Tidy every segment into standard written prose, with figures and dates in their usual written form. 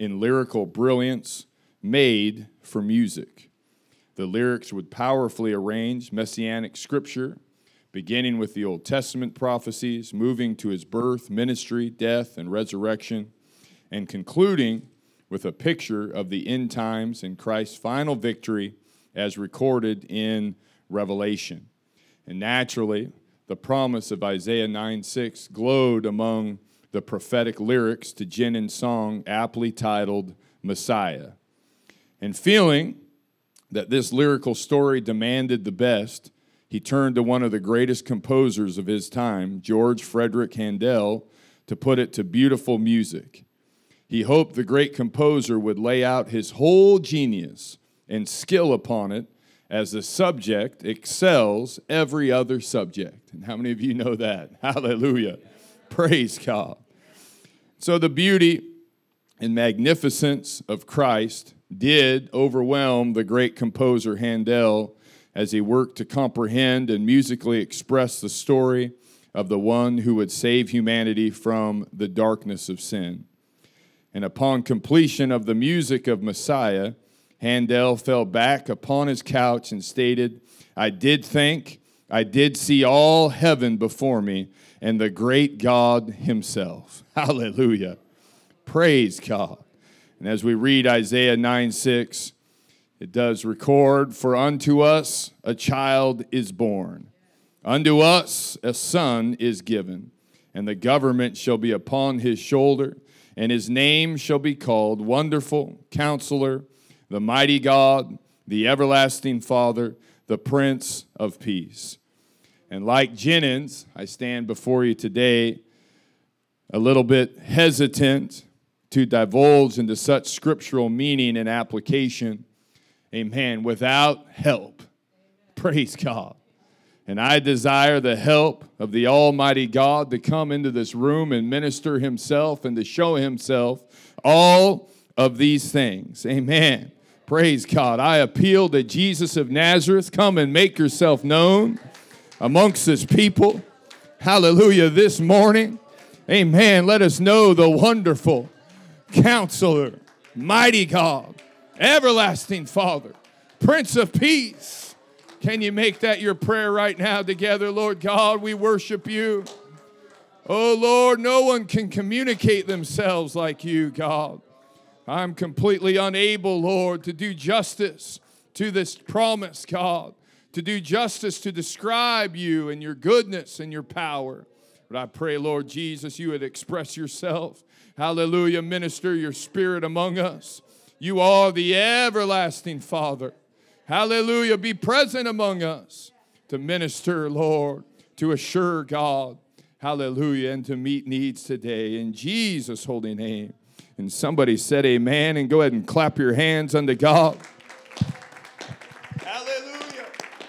in lyrical brilliance, made for music. The lyrics would powerfully arrange messianic scripture, beginning with the Old Testament prophecies, moving to his birth, ministry, death, and resurrection, and concluding with a picture of the end times and Christ's final victory as recorded in Revelation. And naturally, the promise of Isaiah 9:6 glowed among the prophetic lyrics to Jenin's song aptly titled Messiah. And feeling that this lyrical story demanded the best, he turned to one of the greatest composers of his time, George Frederick Handel, to put it to beautiful music. He hoped the great composer would lay out his whole genius and skill upon it as the subject excels every other subject. And how many of you know that? Hallelujah. Praise God. So the beauty and magnificence of Christ did overwhelm the great composer Handel as he worked to comprehend and musically express the story of the one who would save humanity from the darkness of sin. And upon completion of the music of Messiah, Handel fell back upon his couch and stated, I did see all heaven before me and the great God himself. Hallelujah. Praise God. And as we read Isaiah 9:6, it does record, for unto us a child is born, unto us a son is given, and the government shall be upon his shoulder, and his name shall be called Wonderful, Counselor, the Mighty God, the Everlasting Father, the Prince of Peace. And like Jennings, I stand before you today a little bit hesitant to divulge into such scriptural meaning and application, amen, without help. Praise God. And I desire the help of the Almighty God to come into this room and minister himself and to show himself all of these things. Amen. Praise God. I appeal to Jesus of Nazareth. Come and make yourself known amongst his people. Hallelujah. This morning. Amen. Let us know the wonderful Counselor, Mighty God, Everlasting Father, Prince of Peace. Can you make that your prayer right now together? Lord God, we worship you. Oh Lord, no one can communicate themselves like you, God. I'm completely unable, Lord, to do justice to this promise, God, to do justice to describe you and your goodness and your power. But I pray, Lord Jesus, you would express yourself. Hallelujah. Minister your spirit among us. You are the everlasting Father. Hallelujah. Be present among us to minister, Lord, to assure God. Hallelujah. And to meet needs today. In Jesus' holy name. And somebody said amen, and go ahead and clap your hands unto God. Hallelujah.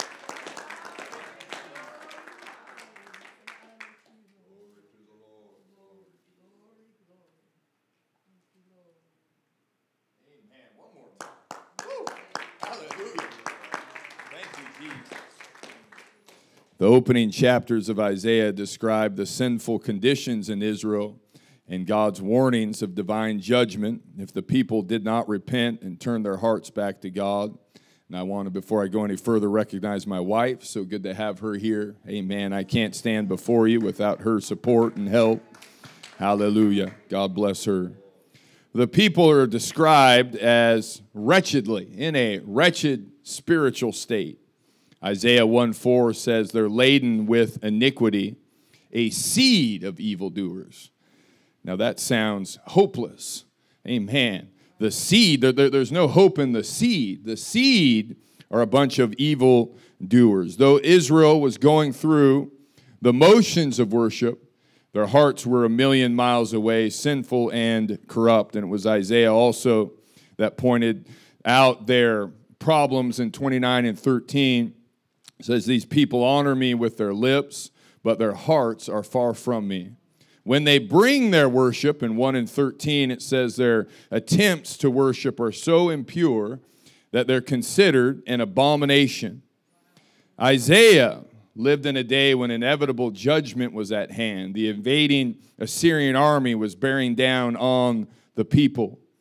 Amen. One more time. Woo. Hallelujah. Thank you, Jesus. The opening chapters of Isaiah describe the sinful conditions in Israel and God's warnings of divine judgment if the people did not repent and turn their hearts back to God. And I want to, before I go any further, recognize my wife. So good to have her here. Amen. I can't stand before you without her support and help. Hallelujah. God bless her. The people are described as wretchedly, in a wretched spiritual state. Isaiah 1:4 says they're laden with iniquity, a seed of evildoers. Now that sounds hopeless. Amen. The seed, there's no hope in the seed. The seed are a bunch of evil doers. Though Israel was going through the motions of worship, their hearts were a million miles away, sinful and corrupt. And it was Isaiah also that pointed out their problems in 29 and 13. It says, these people honor me with their lips, but their hearts are far from me. When they bring their worship, in 1 and 13, it says their attempts to worship are so impure that they're considered an abomination. Isaiah lived in a day when inevitable judgment was at hand. The invading Assyrian army was bearing down on the people.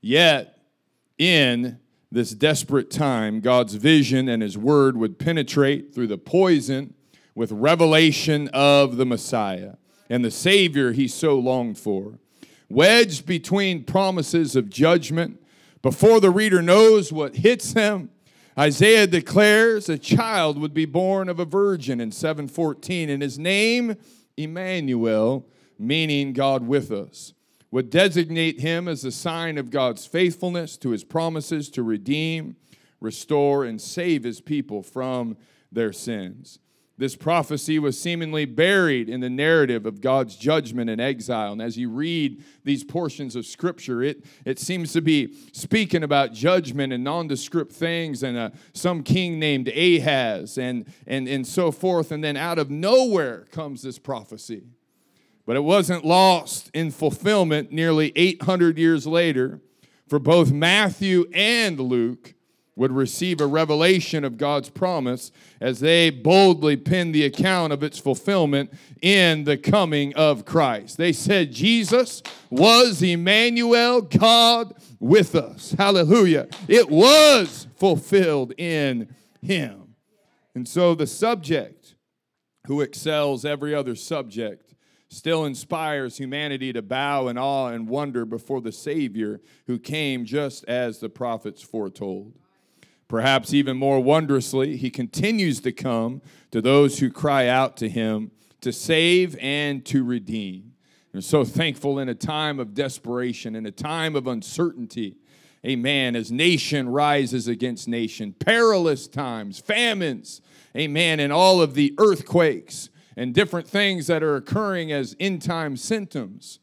Yet, in this desperate time, God's vision and his word would penetrate through the poison with revelation of the Messiah and the Savior he so longed for. Wedged between promises of judgment, before the reader knows what hits him, Isaiah declares a child would be born of a virgin in 7:14, and his name, Emmanuel, meaning God with us, would designate him as a sign of God's faithfulness to his promises to redeem, restore, and save his people from their sins. This prophecy was seemingly buried in the narrative of God's judgment and exile. And as you read these portions of Scripture, it seems to be speaking about judgment and nondescript things and some king named Ahaz and so forth. And then out of nowhere comes this prophecy. But it wasn't lost in fulfillment nearly 800 years later, for both Matthew and Luke would receive a revelation of God's promise as they boldly penned the account of its fulfillment in the coming of Christ. They said Jesus was Emmanuel, God with us. Hallelujah. It was fulfilled in him. And so the subject, who excels every other subject, still inspires humanity to bow in awe and wonder before the Savior who came just as the prophets foretold. Perhaps even more wondrously, he continues to come to those who cry out to him to save and to redeem. We're so thankful in a time of desperation, in a time of uncertainty, amen, as nation rises against nation, perilous times, famines, amen, and all of the earthquakes and different things that are occurring as end-time symptoms.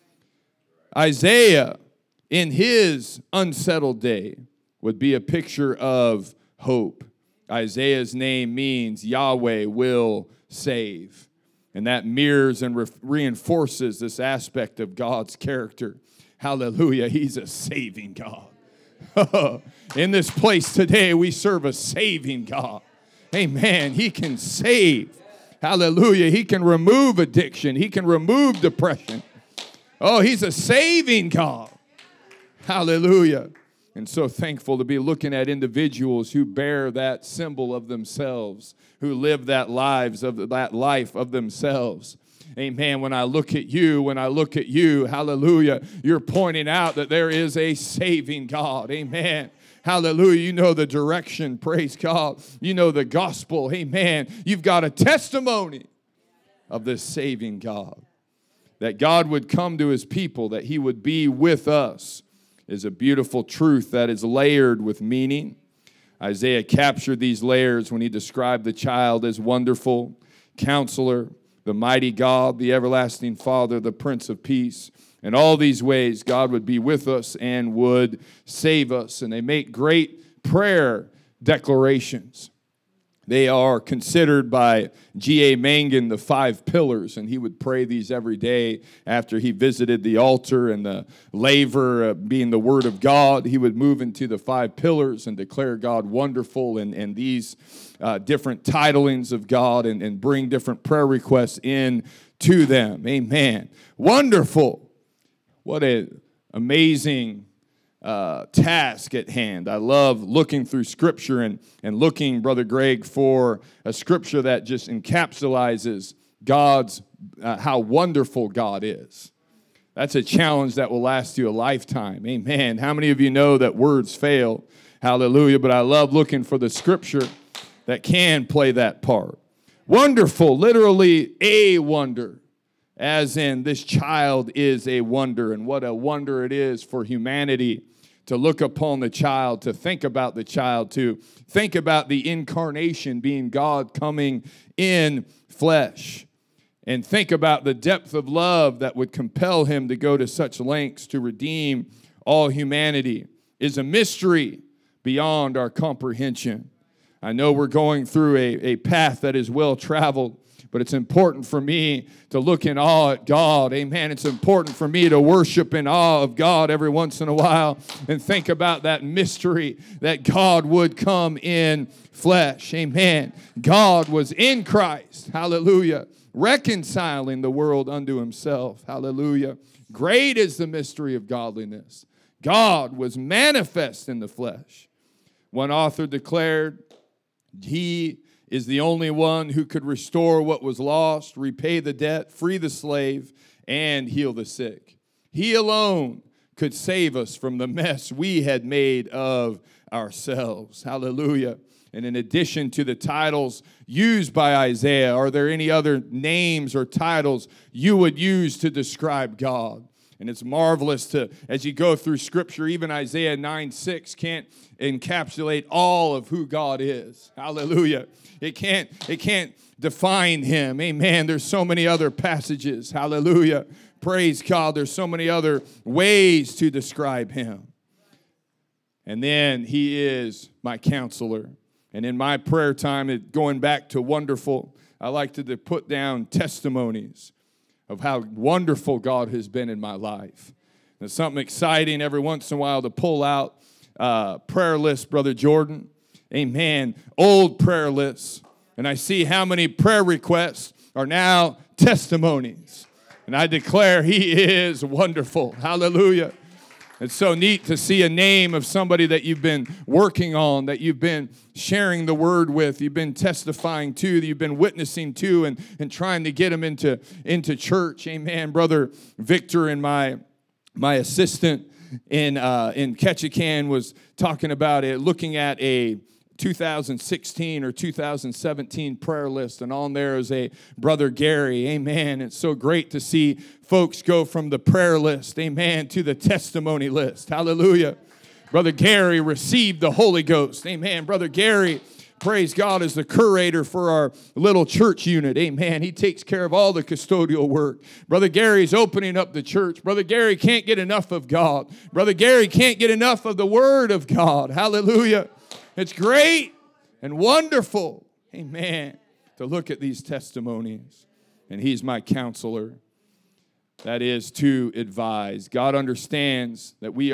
Isaiah, in his unsettled day, would be a picture of hope. Isaiah's name means Yahweh will save. And that mirrors and reinforces this aspect of God's character. Hallelujah, he's a saving God. In this place today, we serve a saving God. Amen, he can save. Hallelujah, he can remove addiction. He can remove depression. Oh, he's a saving God. Hallelujah. And so thankful to be looking at individuals who bear that symbol of themselves, who live that life of themselves. Amen. When I look at you, hallelujah, you're pointing out that there is a saving God. Amen. Hallelujah. You know the direction. Praise God. You know the gospel. Amen. You've got a testimony of this saving God. That God would come to his people, that he would be with us, is a beautiful truth that is layered with meaning. Isaiah captured these layers when he described the child as wonderful, counselor, the mighty God, the everlasting Father, the Prince of Peace. In all these ways, God would be with us and would save us. And they make great prayer declarations. They are considered by G.A. Mangan the 5 pillars, and he would pray these every day after he visited the altar, and the laver being the word of God. He would move into the 5 pillars and declare God wonderful and these different titlings of God and bring different prayer requests in to them. Amen. Wonderful. What an amazing task at hand. I love looking through Scripture and looking, Brother Greg, for a Scripture that just encapsulates God's, how wonderful God is. That's a challenge that will last you a lifetime. Amen. How many of you know that words fail? Hallelujah. But I love looking for the Scripture that can play that part. Wonderful, literally a wonder. As in, this child is a wonder, and what a wonder it is for humanity to look upon the child, to think about the child, to think about the incarnation being God coming in flesh, and think about the depth of love that would compel him to go to such lengths to redeem all humanity is a mystery beyond our comprehension. I know we're going through a path that is well traveled, but it's important for me to look in awe at God. Amen. It's important for me to worship in awe of God every once in a while and think about that mystery that God would come in flesh. Amen. God was in Christ. Hallelujah. Reconciling the world unto himself. Hallelujah. Great is the mystery of godliness. God was manifest in the flesh. One author declared, he is the only one who could restore what was lost, repay the debt, free the slave, and heal the sick. He alone could save us from the mess we had made of ourselves. Hallelujah. And in addition to the titles used by Isaiah, are there any other names or titles you would use to describe God? And it's marvelous to, as you go through Scripture, even Isaiah 9:6 can't encapsulate all of who God is. Hallelujah. It can't define him. Amen. There's so many other passages. Hallelujah. Praise God. There's so many other ways to describe him. And then he is my counselor. And in my prayer time, going back to wonderful, I like to put down testimonies of how wonderful God has been in my life. There's something exciting every once in a while to pull out prayer list, Brother Jordan. Amen. Old prayer lists. And I see how many prayer requests are now testimonies. And I declare he is wonderful. Hallelujah. It's so neat to see a name of somebody that you've been working on, that you've been sharing the word with, you've been testifying to, that you've been witnessing to, and trying to get them into church. Amen. Brother Victor and my assistant in Ketchikan was talking about it, looking at a 2016 or 2017 prayer list, and on there is a Brother Gary. Amen. It's so great to see folks go from the prayer list, amen, to the testimony list. Hallelujah. Brother Gary received the Holy Ghost. Amen. Brother Gary, praise God, is the curator for our little church unit. Amen. He takes care of all the custodial work. Brother Gary's opening up the church. Brother Gary can't get enough of God. Brother Gary can't get enough of the Word of God. Hallelujah. It's great and wonderful, amen, to look at these testimonies. And he's my counselor. That is to advise. God understands that we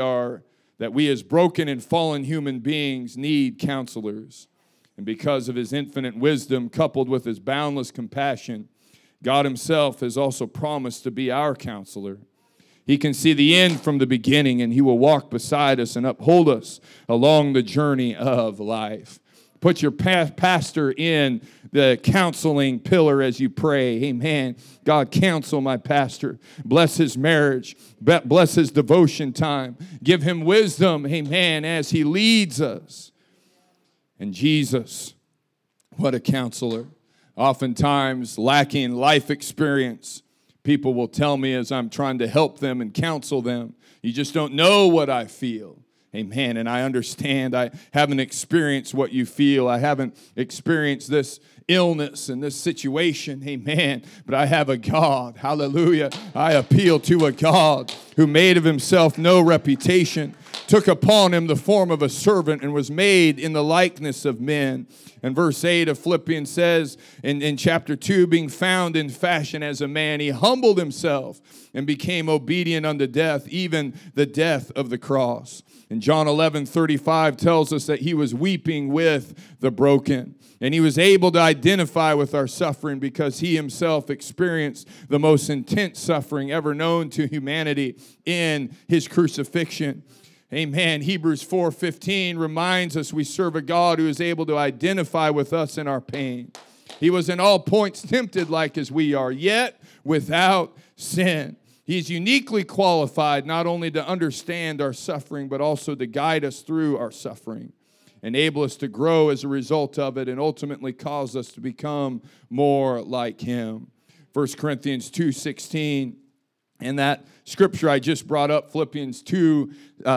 as broken and fallen human beings need counselors. And because of his infinite wisdom coupled with his boundless compassion, God himself has also promised to be our counselor. He can see the end from the beginning, and he will walk beside us and uphold us along the journey of life. Put your pastor in the counseling pillar as you pray. Amen. God, counsel my pastor. Bless his marriage. Bless his devotion time. Give him wisdom, amen, as he leads us. And Jesus, what a counselor. Oftentimes lacking life experience, people will tell me as I'm trying to help them and counsel them, you just don't know what I feel. Amen. And I understand. I haven't experienced what you feel. I haven't experienced this illness and this situation. Amen. But I have a God. Hallelujah. I appeal to a God who made of himself no reputation, took upon him the form of a servant, and was made in the likeness of men. And verse 8 of Philippians says, in chapter 2, being found in fashion as a man, he humbled himself and became obedient unto death, even the death of the cross. And John 11:35 tells us that he was weeping with the broken. And he was able to identify with our suffering because he himself experienced the most intense suffering ever known to humanity in his crucifixion. Amen. Hebrews 4:15 reminds us we serve a God who is able to identify with us in our pain. He was in all points tempted like as we are, yet without sin. He's uniquely qualified not only to understand our suffering, but also to guide us through our suffering, enable us to grow as a result of it, and ultimately cause us to become more like him. 1 Corinthians 2:16. And that scripture I just brought up, Philippians 2,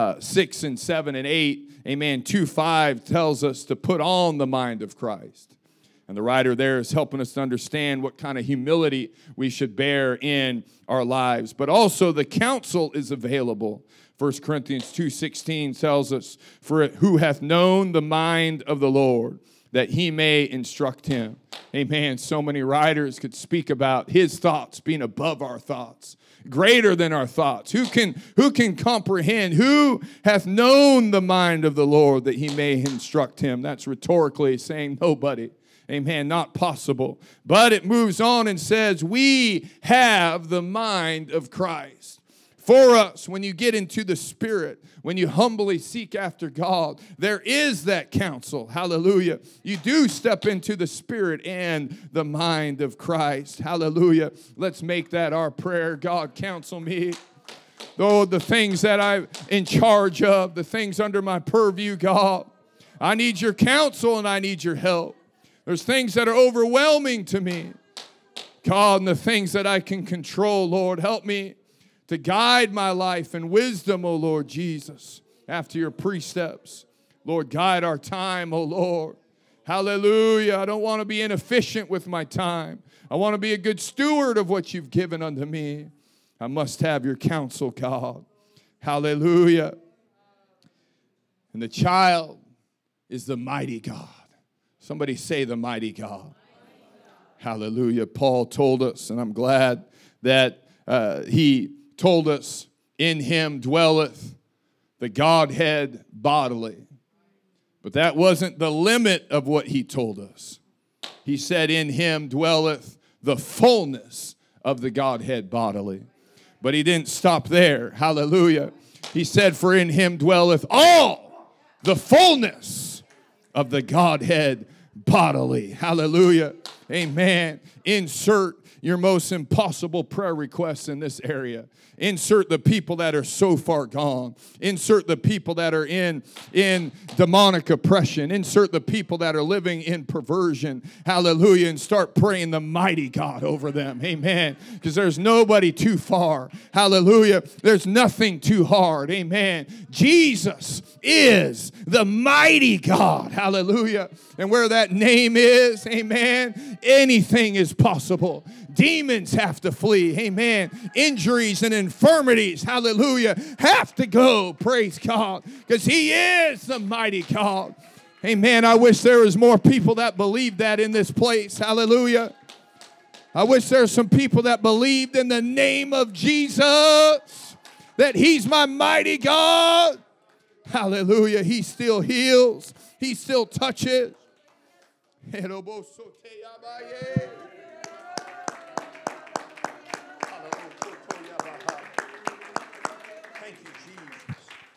6 and 7 and 8, amen, 2:5 tells us to put on the mind of Christ. And the writer there is helping us to understand what kind of humility we should bear in our lives. But also the counsel is available. 1 Corinthians 2:16 tells us, for who hath known the mind of the Lord, that he may instruct him. Amen. So many writers could speak about his thoughts being above our thoughts, greater than our thoughts. Who can comprehend? Who hath known the mind of the Lord that he may instruct him? That's rhetorically saying nobody. Amen. Not possible. But it moves on and says, we have the mind of Christ. for us when you get into the Spirit, when you humbly seek after God. There is that counsel. Hallelujah. You do step into the Spirit and the mind of Christ. Hallelujah. Let's make that our prayer. God, counsel me. Oh, the things that I'm in charge of, the things under my purview, God. I need your counsel and I need your help. There's things that are overwhelming to me, God, and the things that I can control, Lord. Help me to guide my life in wisdom, O Lord Jesus, after your precepts. Lord, guide our time, O Lord. Hallelujah. I don't want to be inefficient with my time. I want to be a good steward of what you've given unto me. I must have your counsel, God. Hallelujah. And the child is the mighty God. Somebody say the mighty God. Hallelujah. Paul told us, and I'm glad that he told us, in him dwelleth the Godhead bodily. But that wasn't the limit of what he told us. He said, in him dwelleth the fullness of the Godhead bodily. But he didn't stop there. Hallelujah. He said, for in him dwelleth all the fullness of the Godhead bodily. Hallelujah. Amen. Insert your most impossible prayer requests in this area. Insert the people that are so far gone. Insert the people that are in demonic oppression. Insert the people that are living in perversion. Hallelujah. And start praying the mighty God over them. Amen. Because there's nobody too far. Hallelujah. There's nothing too hard. Amen. Jesus is the mighty God. Hallelujah. And where that name is, amen, anything is possible. Demons have to flee. Amen. Injuries and infirmities, hallelujah, have to go. Praise God. Because he is the mighty God. Amen. I wish there was more people that believed that in this place. Hallelujah. I wish there were some people that believed in the name of Jesus, that he's my mighty God. Hallelujah. He still heals. He still touches. Thank you, Jesus.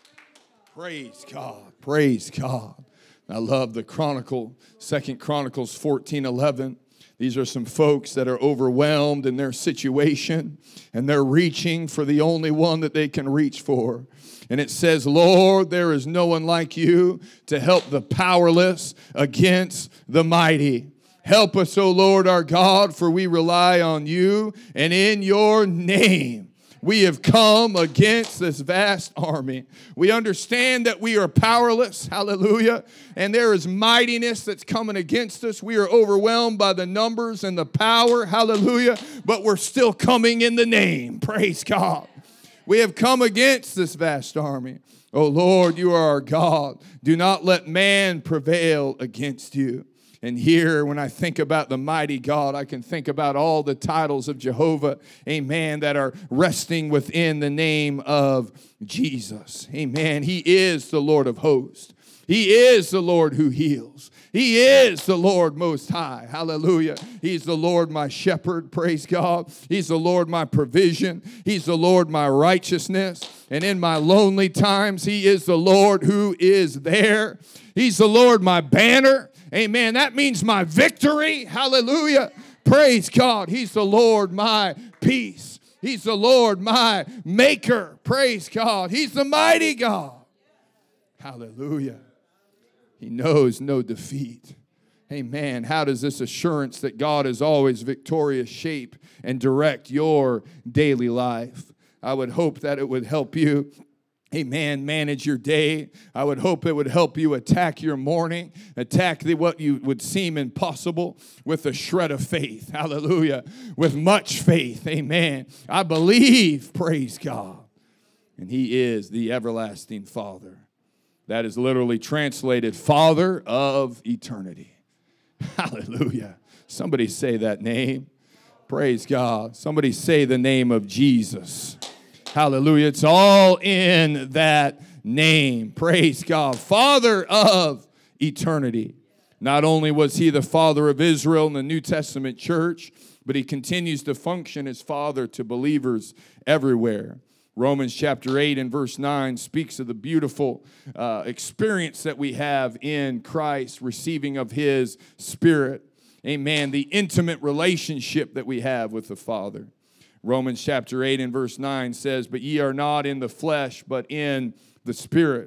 Praise God. Praise God. I love the Chronicle, 2 Chronicles 14:11. These are some folks that are overwhelmed in their situation, and they're reaching for the only one that they can reach for. And it says, Lord, there is no one like you to help the powerless against the mighty. Help us, O Lord our God, for we rely on you, and in your name we have come against this vast army. We understand that we are powerless, hallelujah, and there is mightiness that's coming against us. We are overwhelmed by the numbers and the power, hallelujah, but we're still coming in the name, praise God. We have come against this vast army. Oh Lord, you are our God. Do not let man prevail against you. And here, when I think about the mighty God, I can think about all the titles of Jehovah, amen, that are resting within the name of Jesus. Amen. He is the Lord of hosts. He is the Lord who heals. He is the Lord Most High. Hallelujah. He's the Lord my shepherd. Praise God. He's the Lord my provision. He's the Lord my righteousness. And in my lonely times, he is the Lord who is there. He's the Lord my banner. Amen. That means my victory. Hallelujah. Praise God. He's the Lord my peace. He's the Lord my maker. Praise God. He's the mighty God. Hallelujah. He knows no defeat. Amen. How does this assurance that God is always victorious shape and direct your daily life? I would hope that it would help you, amen, manage your day. I would hope it would help you attack your morning, attack what you would seem impossible with a shred of faith. Hallelujah. With much faith. Amen. I believe, praise God. And he is the everlasting Father. That is literally translated Father of eternity. Hallelujah. Somebody say that name. Praise God. Somebody say the name of Jesus. Hallelujah. It's all in that name. Praise God. Father of eternity. Not only was he the father of Israel in the New Testament church, but he continues to function as father to believers everywhere. Romans chapter 8 and verse 9 speaks of the beautiful experience that we have in Christ, receiving of His Spirit. Amen. The intimate relationship that we have with the Father. Romans chapter 8 and verse 9 says, "But ye are not in the flesh, but in the Spirit."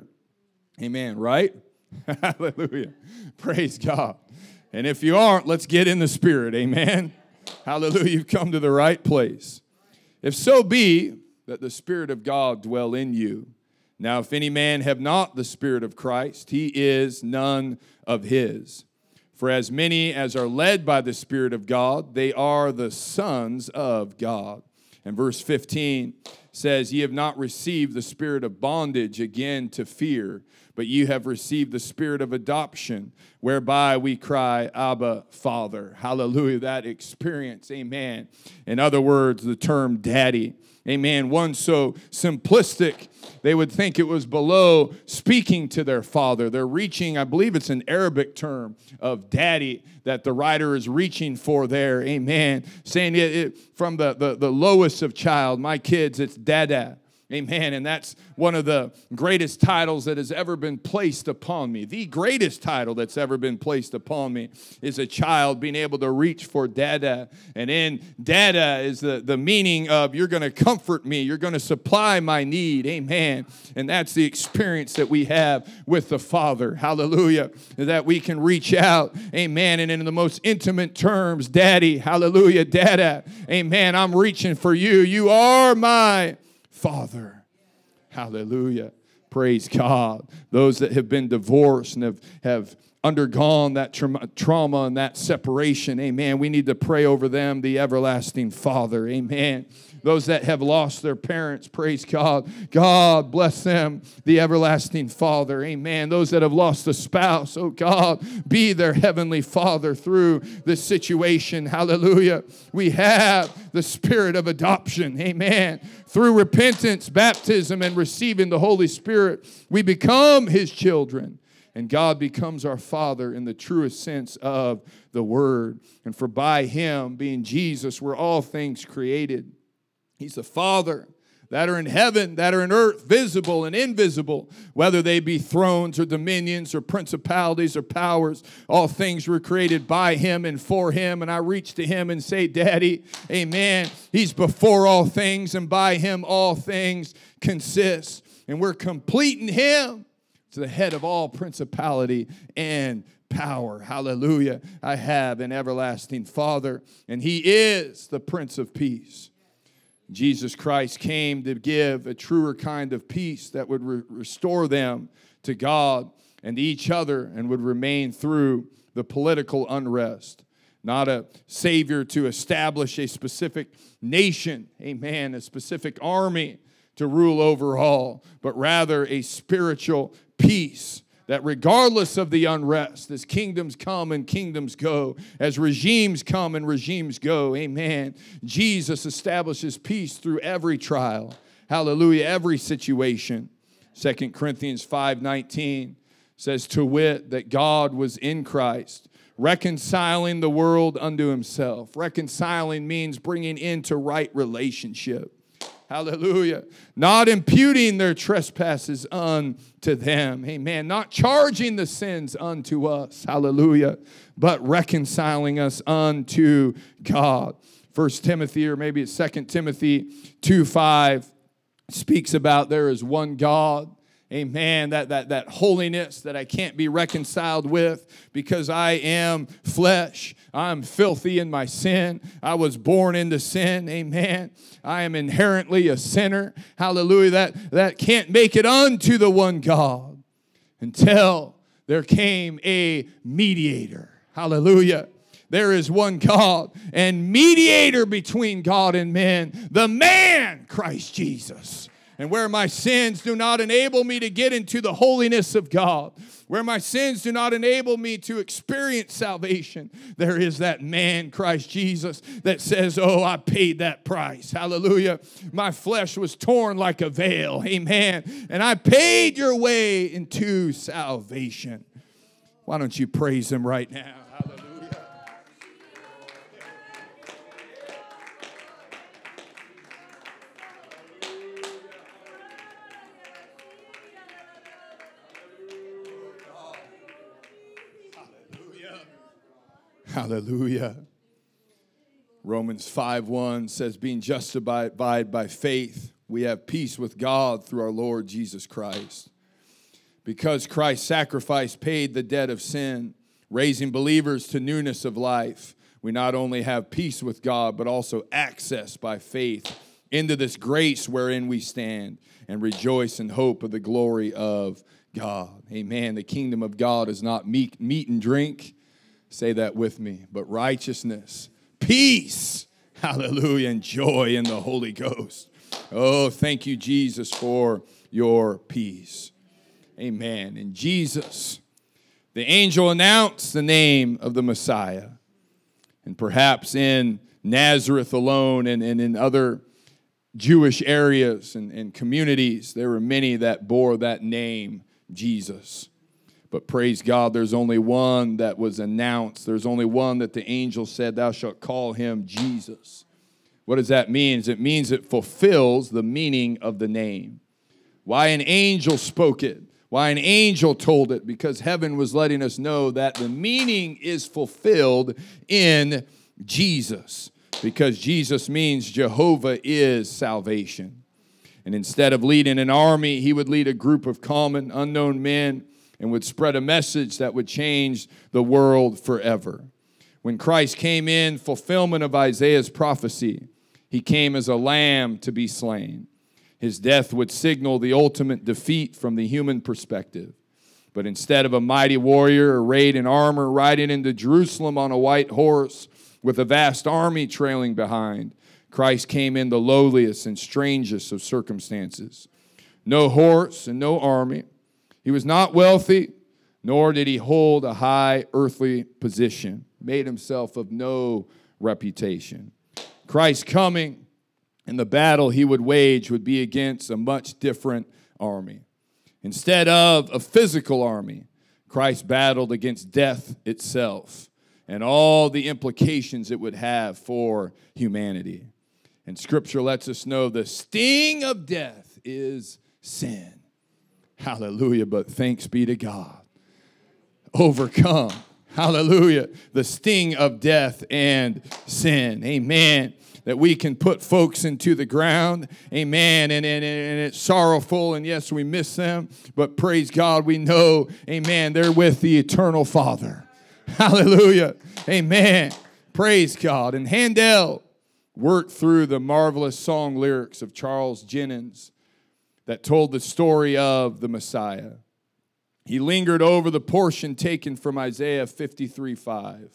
Amen, right? Hallelujah. Praise God. And if you aren't, let's get in the Spirit. Amen. Hallelujah. You've come to the right place. If so be that the Spirit of God dwell in you. Now, if any man have not the Spirit of Christ, he is none of his. For as many as are led by the Spirit of God, they are the sons of God. And verse 15 says, "Ye have not received the spirit of bondage again to fear, but you have received the spirit of adoption, whereby we cry, Abba, Father." Hallelujah, that experience, amen. In other words, the term daddy. Amen. One so simplistic, they would think it was below speaking to their father. They're reaching, I believe it's an Arabic term of daddy that the writer is reaching for there. Amen. Saying it from the lowest of child, my kids, it's dada. Amen. And that's one of the greatest titles that has ever been placed upon me. The greatest title that's ever been placed upon me is a child being able to reach for dada. And in dada is the meaning of you're going to comfort me. You're going to supply my need. Amen. And that's the experience that we have with the Father. Hallelujah. That we can reach out. Amen. And in the most intimate terms, daddy. Hallelujah. Dada. Amen. I'm reaching for you. You are my Father. Hallelujah. Praise God. Those that have been divorced and have undergone that trauma and that separation, amen, we need to pray over them, the everlasting Father, amen. Those that have lost their parents, praise God. God bless them, the everlasting Father, amen. Those that have lost a spouse, oh God, be their heavenly Father through this situation, hallelujah. We have the spirit of adoption, amen. Through repentance, baptism, and receiving the Holy Spirit, we become His children. And God becomes our Father in the truest sense of the word. And for by Him, being Jesus, were all things created. He's the Father that are in heaven, that are in earth, visible and invisible, whether they be thrones or dominions or principalities or powers. All things were created by Him and for Him. And I reach to Him and say, Daddy, amen. He's before all things, and by Him all things consist. And we're complete in Him, to the head of all principality and power. Hallelujah. I have an everlasting Father, and He is the Prince of Peace. Jesus Christ came to give a truer kind of peace that would restore them to God and to each other, and would remain through the political unrest. Not a Savior to establish a specific nation, amen, a specific army to rule over all, but rather a spiritual peace that regardless of the unrest, as kingdoms come and kingdoms go, as regimes come and regimes go, amen, Jesus establishes peace through every trial. Hallelujah, every situation. 2 Corinthians 5:19 says, to wit, that God was in Christ, reconciling the world unto Himself. Reconciling means bringing into right relationship. Hallelujah. Not imputing their trespasses unto them. Amen. Not charging the sins unto us. Hallelujah. But reconciling us unto God. 1 Timothy, or maybe it's 2 Timothy 2:5 speaks about there is one God. Amen. That holiness that I can't be reconciled with because I am flesh. I'm filthy in my sin. I was born into sin. Amen. I am inherently a sinner. Hallelujah. That can't make it unto the one God until there came a mediator. Hallelujah. There is one God and mediator between God and men, the man, Christ Jesus. And where my sins do not enable me to get into the holiness of God, where my sins do not enable me to experience salvation, there is that man, Christ Jesus, that says, oh, I paid that price. Hallelujah. My flesh was torn like a veil. Amen. And I paid your way into salvation. Why don't you praise Him right now? Hallelujah. Hallelujah. Romans 5:1 says, being justified by faith, we have peace with God through our Lord Jesus Christ. Because Christ's sacrifice paid the debt of sin, raising believers to newness of life, we not only have peace with God, but also access by faith into this grace wherein we stand and rejoice in hope of the glory of God. Amen. The kingdom of God is not meat and drink. Say that with me. But righteousness, peace, hallelujah, and joy in the Holy Ghost. Oh, thank you, Jesus, for your peace. Amen. And Jesus, the angel announced the name of the Messiah. And perhaps in Nazareth alone and in other Jewish areas and communities, there were many that bore that name, Jesus. But praise God, there's only one that was announced. There's only one that the angel said, thou shalt call him Jesus. What does that mean? It means it fulfills the meaning of the name. Why an angel spoke it? Why an angel told it? Because heaven was letting us know that the meaning is fulfilled in Jesus. Because Jesus means Jehovah is salvation. And instead of leading an army, he would lead a group of common, unknown men and would spread a message that would change the world forever. When Christ came in fulfillment of Isaiah's prophecy, he came as a lamb to be slain. His death would signal the ultimate defeat from the human perspective. But instead of a mighty warrior arrayed in armor riding into Jerusalem on a white horse with a vast army trailing behind, Christ came in the lowliest and strangest of circumstances. No horse and no army. He was not wealthy, nor did he hold a high earthly position. Made himself of no reputation. Christ coming, and the battle he would wage would be against a much different army. Instead of a physical army, Christ battled against death itself and all the implications it would have for humanity. And Scripture lets us know the sting of death is sin. Hallelujah, but thanks be to God. Overcome. Hallelujah. The sting of death and sin. Amen. That we can put folks into the ground. Amen. And it's sorrowful. And yes, we miss them. But praise God, we know, amen, they're with the eternal Father. Hallelujah. Amen. Praise God. And Handel worked through the marvelous song lyrics of Charles Jennings that told the story of the Messiah. He lingered over the portion taken from Isaiah 53:5.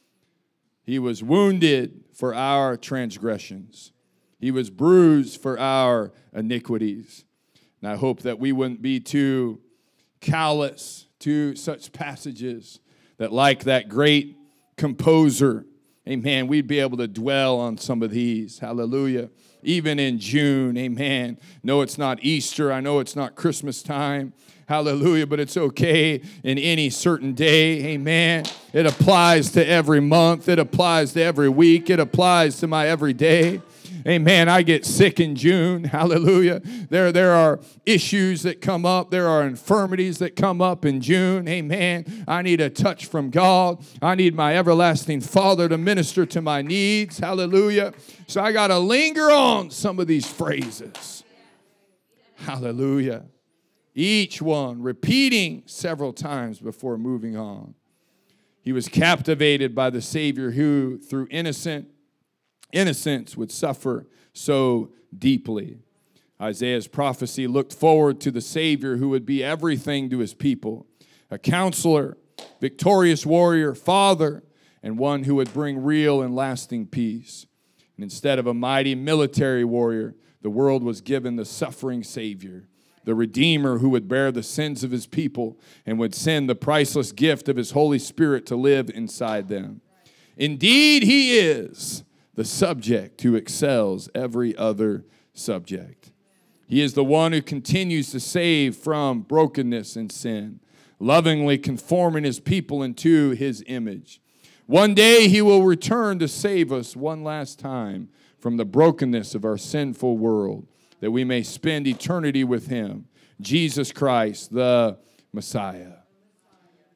He was wounded for our transgressions. He was bruised for our iniquities. And I hope that we wouldn't be too callous to such passages that, like that great composer, amen, we'd be able to dwell on some of these. Hallelujah. Even in June, amen. No, it's not Easter. I know it's not Christmas time. Hallelujah, but it's okay in any certain day. Amen. It applies to every month. It applies to every week. It applies to my everyday. Amen. I get sick in June. Hallelujah. There are issues that come up. There are infirmities that come up in June. Amen. I need a touch from God. I need my everlasting Father to minister to my needs. Hallelujah. So I got to linger on some of these phrases. Hallelujah. Each one repeating several times before moving on. He was captivated by the Savior who, through innocence, would suffer so deeply. Isaiah's prophecy looked forward to the Savior who would be everything to his people, a counselor, victorious warrior, father, and one who would bring real and lasting peace. And instead of a mighty military warrior, the world was given the suffering Savior, the Redeemer who would bear the sins of his people and would send the priceless gift of his Holy Spirit to live inside them. Indeed, he is the subject who excels every other subject. He is the one who continues to save from brokenness and sin, lovingly conforming his people into his image. One day he will return to save us one last time from the brokenness of our sinful world, that we may spend eternity with him, Jesus Christ, the Messiah.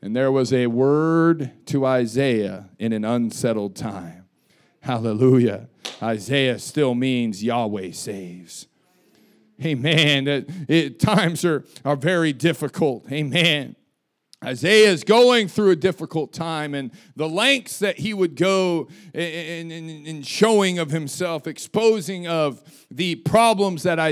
And there was a word to Isaiah in an unsettled time. Hallelujah. Isaiah still means Yahweh saves. Amen. Times are very difficult. Amen. Isaiah is going through a difficult time, and the lengths that he would go in showing of himself, exposing of the problems that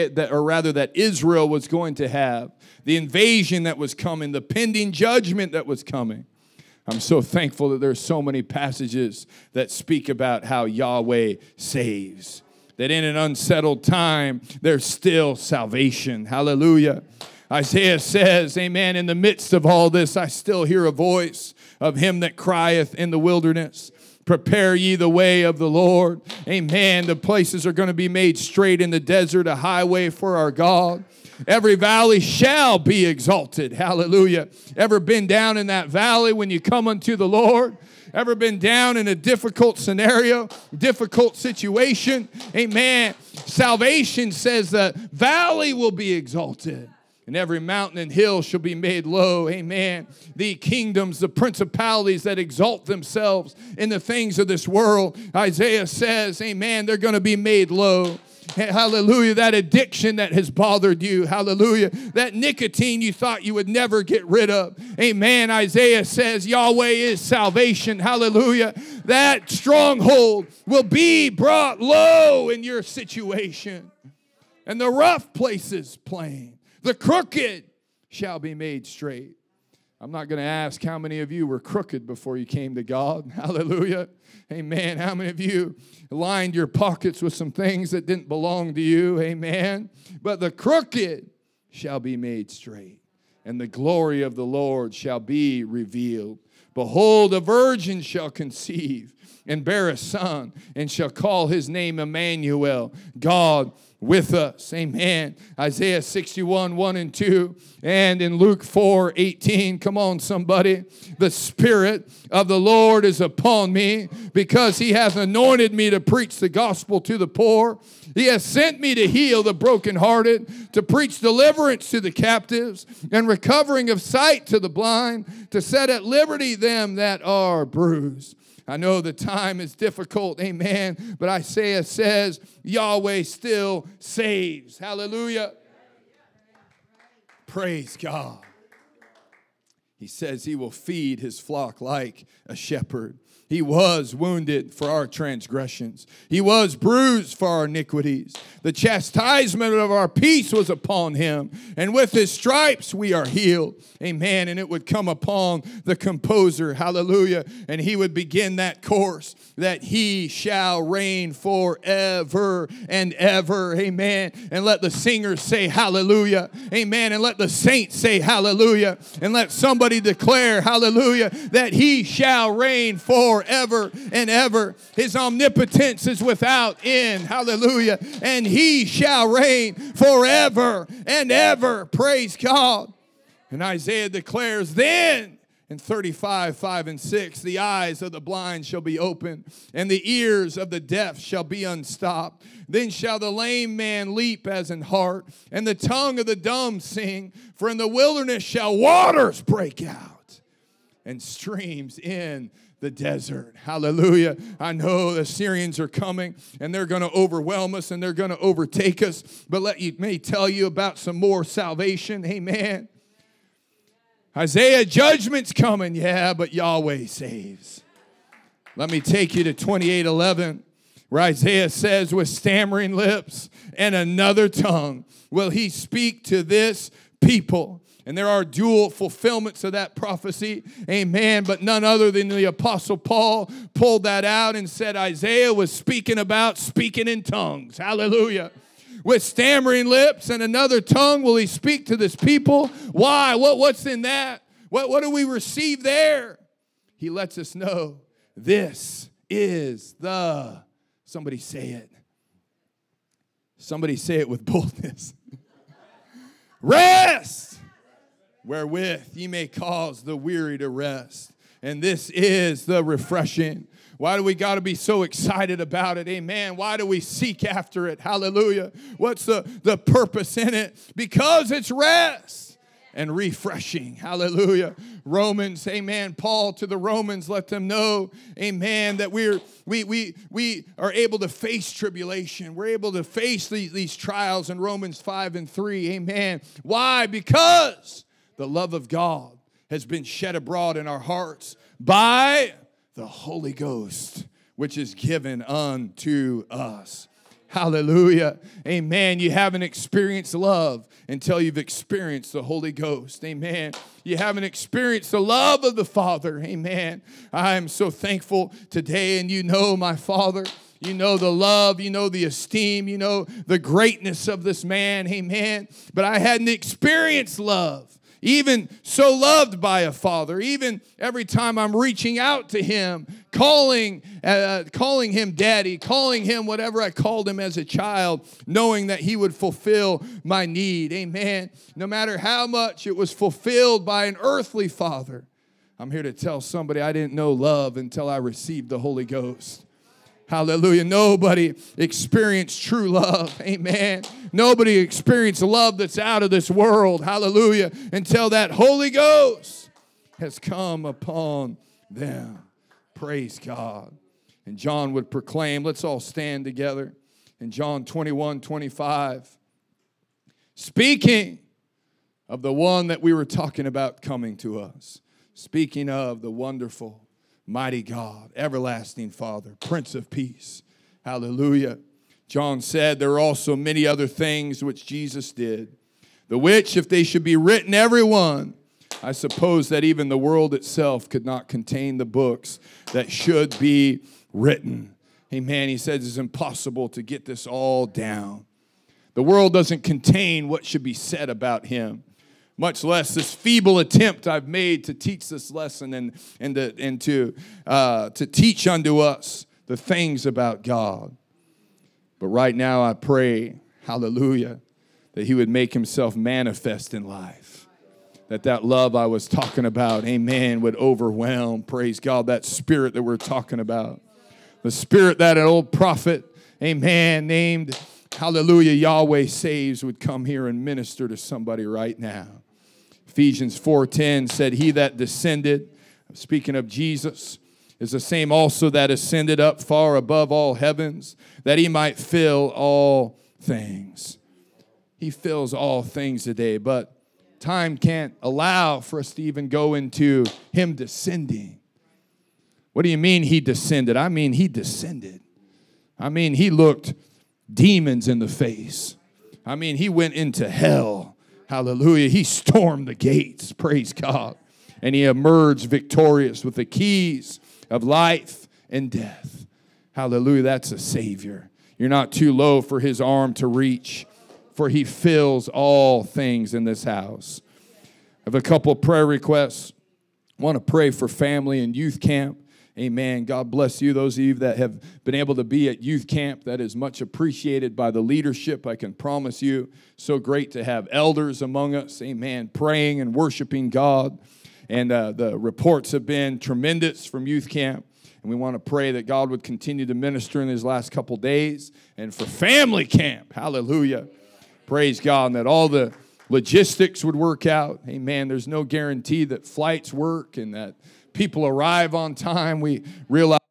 that Israel was going to have, the invasion that was coming, the pending judgment that was coming. I'm so thankful that there's so many passages that speak about how Yahweh saves, that in an unsettled time, there's still salvation. Hallelujah. Isaiah says, amen, in the midst of all this, I still hear a voice of him that crieth in the wilderness. Prepare ye the way of the Lord. Amen. The places are going to be made straight in the desert, a highway for our God. Every valley shall be exalted. Hallelujah. Ever been down in that valley when you come unto the Lord? Ever been down in a difficult scenario, difficult situation? Amen. Salvation says the valley will be exalted. And every mountain and hill shall be made low. Amen. The kingdoms, the principalities that exalt themselves in the things of this world, Isaiah says, amen, they're going to be made low. Hallelujah. That addiction that has bothered you. Hallelujah. That nicotine you thought you would never get rid of. Amen. Isaiah says Yahweh is salvation. Hallelujah. That stronghold will be brought low in your situation. And the rough places plain. The crooked shall be made straight. I'm not going to ask how many of you were crooked before you came to God. Hallelujah. Amen. How many of you lined your pockets with some things that didn't belong to you? Amen. But the crooked shall be made straight, and the glory of the Lord shall be revealed. Behold, a virgin shall conceive and bear a son, and shall call his name Emmanuel, God with us. Amen. Isaiah 61, 1 and 2. And in Luke 4, 18. Come on, somebody. The Spirit of the Lord is upon me, because he hath anointed me to preach the gospel to the poor. He has sent me to heal the brokenhearted, to preach deliverance to the captives, and recovering of sight to the blind, to set at liberty them that are bruised. I know the time is difficult, amen, but Isaiah says Yahweh still saves. Hallelujah. Praise God. He says he will feed his flock like a shepherd. He was wounded for our transgressions. He was bruised for our iniquities. The chastisement of our peace was upon him, and with his stripes we are healed. Amen. And it would come upon the composer, hallelujah, and he would begin that course that he shall reign forever and ever. Amen. And let the singers say hallelujah. Amen. And let the saints say hallelujah. And let somebody declare hallelujah that he shall reign forever and ever. His omnipotence is without end. Hallelujah. And he shall reign forever and ever. Praise God. And Isaiah declares, then in 35, 5 and 6, the eyes of the blind shall be opened, and the ears of the deaf shall be unstopped. Then shall the lame man leap as an hart, and the tongue of the dumb sing. For in the wilderness shall waters break out, and streams in the desert. Hallelujah. I know the Syrians are coming, and they're going to overwhelm us, and they're going to overtake us. But let me tell you about some more salvation. Amen. Isaiah, judgment's coming. Yeah, but Yahweh saves. Let me take you to 28:11, where Isaiah says, with stammering lips and another tongue will he speak to this people. And there are dual fulfillments of that prophecy. Amen. But none other than the Apostle Paul pulled that out and said Isaiah was speaking about speaking in tongues. Hallelujah. With stammering lips and another tongue will he speak to this people. Why? What's in that? What do we receive there? He lets us know this is the, somebody say it. Somebody say it with boldness. Rest, wherewith ye may cause the weary to rest. And this is the refreshing. Why do we got to be so excited about it? Amen. Why do we seek after it? Hallelujah. What's the purpose in it? Because it's rest. and refreshing. Hallelujah. Romans, amen. Paul to the Romans, let them know, amen, that we are able to face tribulation. We're able to face these trials in Romans 5 and 3. Amen. Why? Because the love of God has been shed abroad in our hearts by the Holy Ghost, which is given unto us. Hallelujah. Amen. You haven't experienced love until you've experienced the Holy Ghost. Amen. You haven't experienced the love of the Father. Amen. I am so thankful today, and you know my Father. You know the love, you know the esteem, you know the greatness of this man. Amen. But I hadn't experienced love. Even so loved by a father, even every time I'm reaching out to him, calling him daddy, calling him whatever I called him as a child, knowing that he would fulfill my need. Amen. No matter how much it was fulfilled by an earthly father, I'm here to tell somebody I didn't know love until I received the Holy Ghost. Hallelujah. Nobody experienced true love. Amen. Nobody experienced love that's out of this world. Hallelujah. Until that Holy Ghost has come upon them. Praise God. And John would proclaim, let's all stand together. In John 21:25, speaking of the one that we were talking about coming to us. Speaking of the wonderful, mighty God, everlasting Father, Prince of Peace. Hallelujah. John said there are also many other things which Jesus did, the which, if they should be written every one, I suppose that even the world itself could not contain the books that should be written. Amen. He says it's impossible to get this all down. The world doesn't contain what should be said about him, much less this feeble attempt I've made to teach this lesson and to teach unto us the things about God. But right now I pray, hallelujah, that he would make himself manifest in life. That love I was talking about, amen, would overwhelm, praise God, that spirit that we're talking about. The spirit that an old prophet, amen, named, hallelujah, Yahweh Saves would come here and minister to somebody right now. Ephesians 4:10 said, he that descended, speaking of Jesus, is the same also that ascended up far above all heavens, that he might fill all things. He fills all things today, but time can't allow for us to even go into him descending. What do you mean he descended? I mean he descended. I mean he looked demons in the face. I mean he went into hell. Hallelujah. He stormed the gates. Praise God. And he emerged victorious with the keys of life and death. Hallelujah. That's a Savior. You're not too low for his arm to reach, for he fills all things in this house. I have a couple prayer requests. I want to pray for family and youth camp. Amen. God bless you. Those of you that have been able to be at youth camp, that is much appreciated by the leadership. I can promise you, so great to have elders among us. Amen. Praying and worshiping God. And the reports have been tremendous from youth camp. And we want to pray that God would continue to minister in these last couple days. And for family camp, hallelujah. Praise God. And that all the logistics would work out. Amen. There's no guarantee that flights work and that people arrive on time. We realize